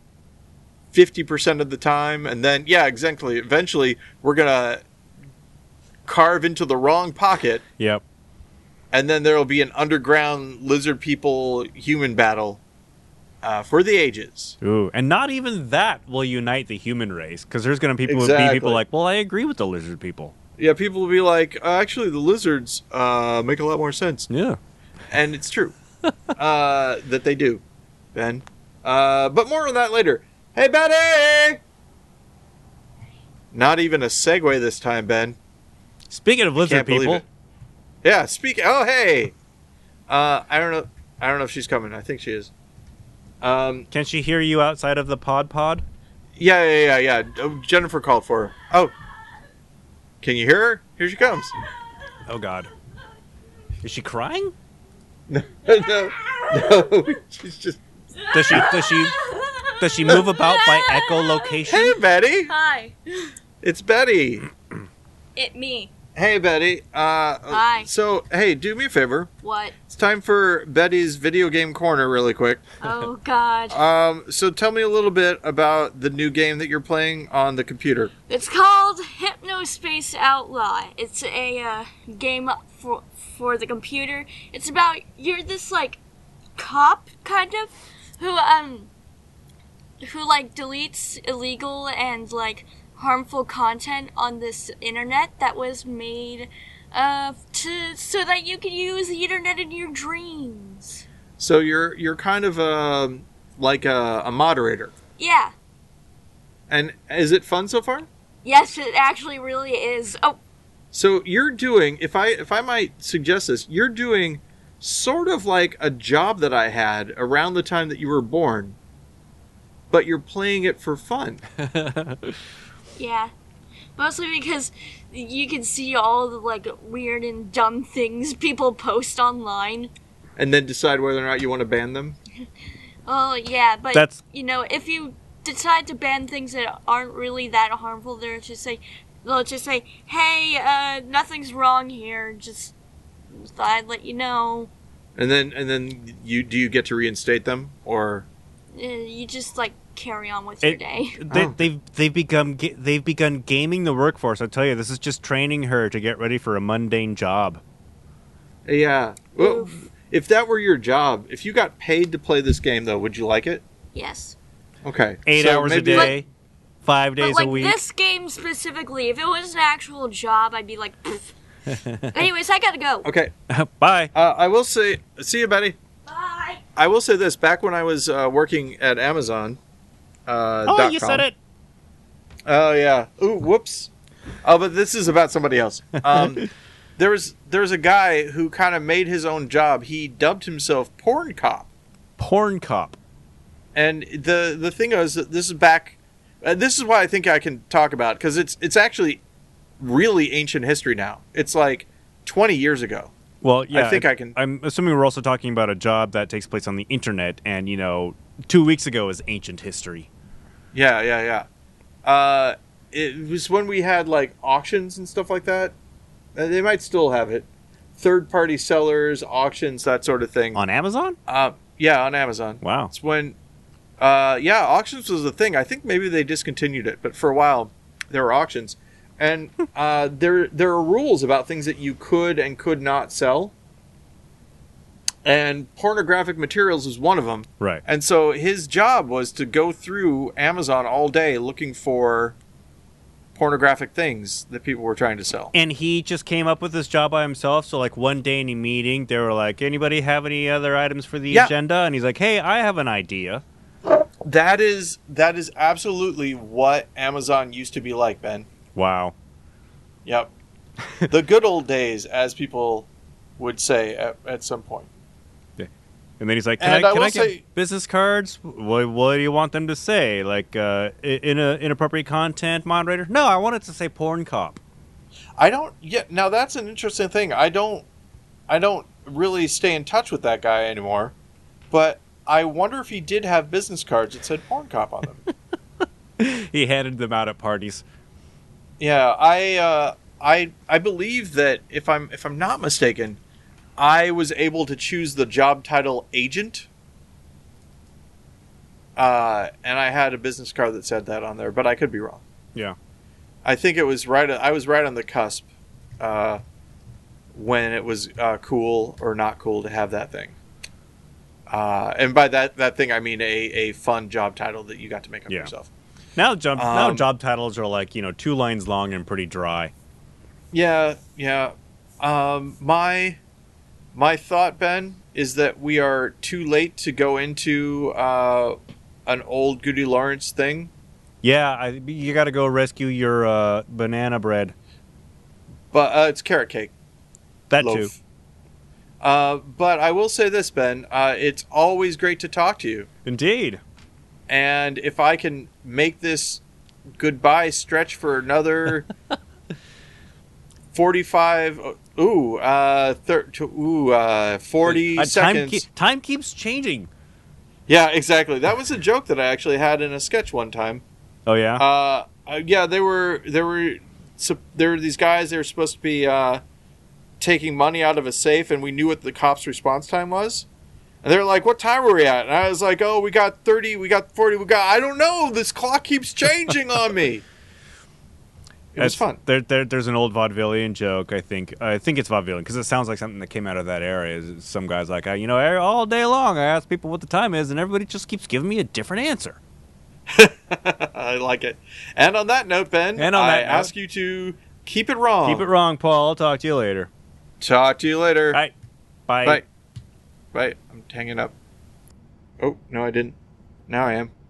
50% of the time, and then exactly. Eventually, we're gonna carve into the wrong pocket. Yep. And then there will be an underground lizard people human battle for the ages. Ooh, and not even that will unite the human race, because there's gonna be people like, well, I agree with the lizard people. Yeah, people will be like, actually, the lizards make a lot more sense. Yeah, and it's true that they do, Ben. But more on that later. Hey, Betty! Not even a segue this time, Ben. Speaking of lizard people. Yeah, oh, hey! I don't know if she's coming. I think she is. Can she hear you outside of the pod? Yeah. Jennifer called for her. Oh. Can you hear her? Here she comes. Oh, God. Is she crying? No. She's just... Does she move about by echolocation? Hey, Betty. Hi. It's Betty. It me. Hey, Betty. Hi. So, hey, do me a favor. What? It's time for Betty's video game corner really quick. Oh, God. So tell me a little bit about the new game that you're playing on the computer. It's called Hypno Rainbow Space Outlaw. It's a game for the computer. It's about you're this like cop kind of who like deletes illegal and like harmful content on this internet that was made so that you can use the internet in your dreams. So you're kind of like a moderator. Yeah. And is it fun so far? Yes, it actually really is. Oh, so you're doing, if I might suggest this, you're doing sort of like a job that I had around the time that you were born, but you're playing it for fun. yeah. Mostly because you can see all the like weird and dumb things people post online. And then decide whether or not you want to ban them? Oh, yeah, but That's... if you decide to ban things that aren't really that harmful, they'll just say, hey, nothing's wrong here, just thought I'd let you know. And then do you get to reinstate them, or you just like carry on with your day? They've begun gaming the workforce. I tell you, this is just training her to get ready for a mundane job. Yeah. Well, if that were your job, if you got paid to play this game, though, would you like it? Yes. Okay. 8 hours a day, 5 days but, a week. This game specifically, if it was an actual job, I'd be like, pfft. Anyways, I gotta go. Okay. Bye. I will say, see you, Betty. Bye. I will say this. Back when I was working at Amazon, oh, you said it. Oh, yeah. Ooh, whoops. Oh, but this is about somebody else. There was a guy who kind of made his own job. He dubbed himself Porn Cop. Porn Cop. And the thing is, that this is back. This is why I think I can talk about, because it's actually really ancient history now. It's like 20 years ago. Well, yeah, I think I can. I'm assuming we're also talking about a job that takes place on the internet, and 2 weeks ago is ancient history. Yeah. It was when we had like auctions and stuff like that. They might still have it. Third-party sellers, auctions, that sort of thing. On Amazon? Yeah, on Amazon. Wow. It's when, auctions was a thing. I think maybe they discontinued it, but for a while there were auctions, and there are rules about things that you could and could not sell. And pornographic materials is one of them. Right. And so his job was to go through Amazon all day looking for pornographic things that people were trying to sell. And he just came up with this job by himself. So like one day in a meeting, they were like, anybody have any other items for the agenda? And he's like, hey, I have an idea. That is absolutely what Amazon used to be like, Ben. Wow. Yep. The good old days, as people would say at some point. And then he's like, can I get business cards? What do you want them to say? Like, inappropriate content moderator? No, I want it to say Porn Cop. I don't. Yeah. Now that's an interesting thing. I don't really stay in touch with that guy anymore. But I wonder if he did have business cards that said Porn Cop on them. He handed them out at parties. Yeah. I believe that if I'm not mistaken, I was able to choose the job title agent. And I had a business card that said that on there, but I could be wrong. Yeah. I think it was right. I was right on the cusp when it was cool or not cool to have that thing. And by that thing, I mean a fun job title that you got to make up yourself. Now job titles are like 2 lines long and pretty dry. Yeah. My thought, Ben, is that we are too late to go into an old Goody Lawrence thing. Yeah, you got to go rescue your banana bread. But it's carrot cake. That loaf. too. But I will say this, Ben. It's always great to talk to you. Indeed. And if I can make this goodbye stretch for another 45... 40 seconds. Time keeps changing. Yeah, exactly. That was a joke that I actually had in a sketch one time. Oh yeah. Yeah, there were these guys. They were supposed to be taking money out of a safe, and we knew what the cops' response time was. And they were like, "What time are we at?" And I was like, "Oh, we got 30, we got 40, we got I don't know. This clock keeps changing on me." It was fun. There's an old vaudevillian joke. I think it's vaudevillian because it sounds like something that came out of that era. Is some guy's like, all day long I ask people what the time is, and everybody just keeps giving me a different answer. I like it. And on that note, Ben, I ask you to keep it wrong. Keep it wrong, Paul. I'll talk to you later. Talk to you later. All right. Bye. Bye. Bye. I'm hanging up. Oh, no, I didn't. Now I am.